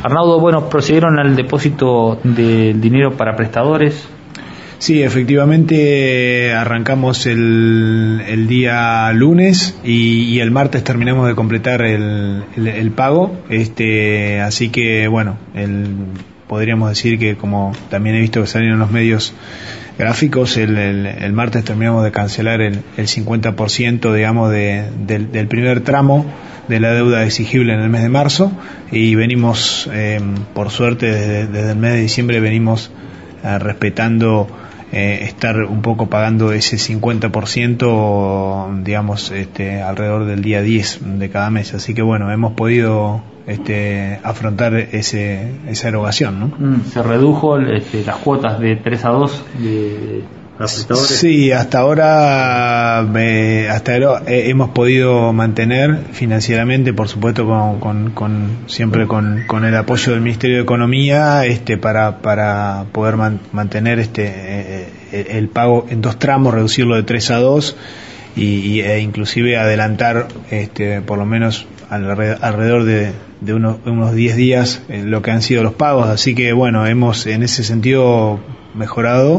Arnaudo, bueno, procedieron al depósito del dinero para prestadores. Sí, efectivamente arrancamos el día lunes y el martes terminamos de completar el pago, así que bueno, podríamos decir que, como también he visto que salieron los medios gráficos, el martes terminamos de cancelar el 50%, digamos, del primer tramo de la deuda exigible en el mes de marzo, y venimos, por suerte, desde el mes de diciembre venimos respetando estar un poco pagando ese 50%, digamos, alrededor del día 10 de cada mes. Así que bueno, hemos podido afrontar esa erogación, ¿no? Se redujo las cuotas de 3 a 2 de prestadores. Sí, hasta ahora hemos podido mantener financieramente, por supuesto, siempre con el apoyo del Ministerio de Economía, para poder mantener el pago en 2 tramos, reducirlo de 3 a 2 e inclusive adelantar por lo menos alrededor de unos 10 días lo que han sido los pagos. Así que bueno, hemos en ese sentido mejorado.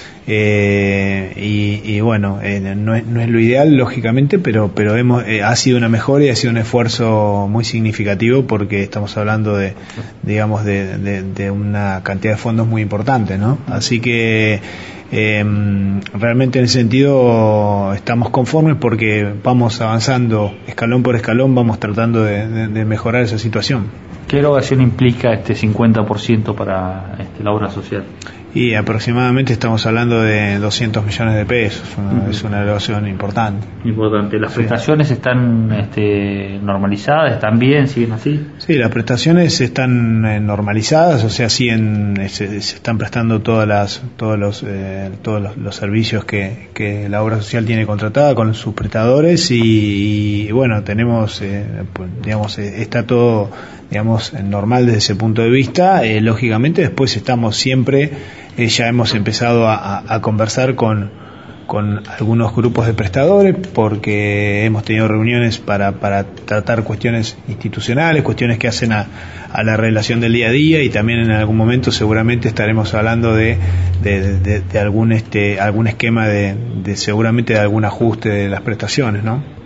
Y bueno, no es lo ideal, lógicamente, pero ha sido una mejora y ha sido un esfuerzo muy significativo, porque estamos hablando de una cantidad de fondos muy importante, ¿no? Así que realmente en ese sentido estamos conformes, porque vamos avanzando escalón por escalón, vamos tratando de mejorar esa situación. ¿Qué erogación implica este 50% para la obra social? Y aproximadamente estamos hablando de 200 millones de pesos. Es una erogación importante. ¿Las prestaciones están normalizadas? ¿Están bien? ¿Siguen así? Sí, las prestaciones están normalizadas, o sea, se están prestando todos los servicios que la obra social tiene contratada con sus prestadores, y bueno, tenemos, está todo, normal desde ese punto de vista. Lógicamente después estamos siempre, ya hemos empezado a conversar con algunos grupos de prestadores, porque hemos tenido reuniones para tratar cuestiones institucionales, cuestiones que hacen a la relación del día a día, y también en algún momento seguramente estaremos hablando de algún esquema seguramente de algún ajuste de las prestaciones, ¿no?